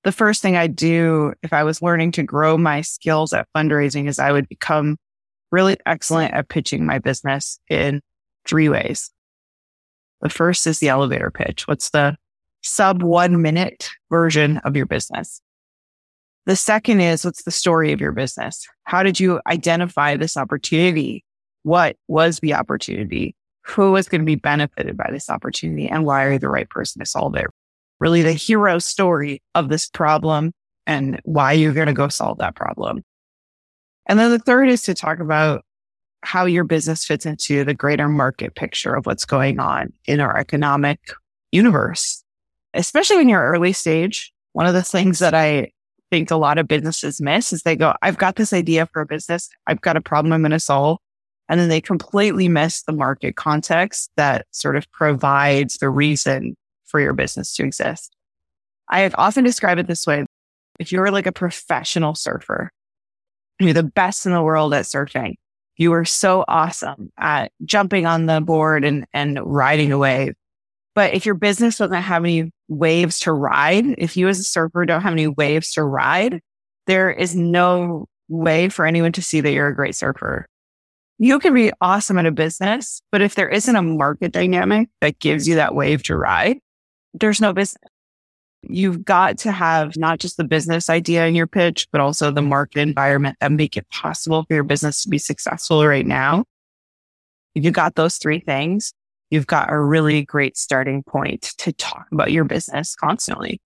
the first thing I'd do if I was learning to grow my skills at fundraising is I would become really excellent at pitching my business in 3 ways. The first is the elevator pitch. What's the sub 1 minute version of your business? The second is, what's the story of your business? How did you identify this opportunity? What was the opportunity? Who was going to be benefited by this opportunity? And why are you the right person to solve it? Really the hero story of this problem and why you're going to go solve that problem. And then the third is to talk about how your business fits into the greater market picture of what's going on in our economic universe. Especially when you're early stage, one of the things that I think a lot of businesses miss is they go, I've got this idea for a business. I've got a problem I'm going to solve. And then they completely miss the market context that sort of provides the reason for your business to exist. I have often described it this way. If you're like a professional surfer, you're the best in the world at surfing. You are so awesome at jumping on the board and riding a wave. But if your business doesn't have any waves to ride, if you as a surfer don't have any waves to ride, there is no way for anyone to see that you're a great surfer. You can be awesome at a business, but if there isn't a market dynamic that gives you that wave to ride, there's no business. You've got to have not just the business idea in your pitch, but also the market environment that make it possible for your business to be successful right now. If you got those 3 things, you've got a really great starting point to talk about your business constantly.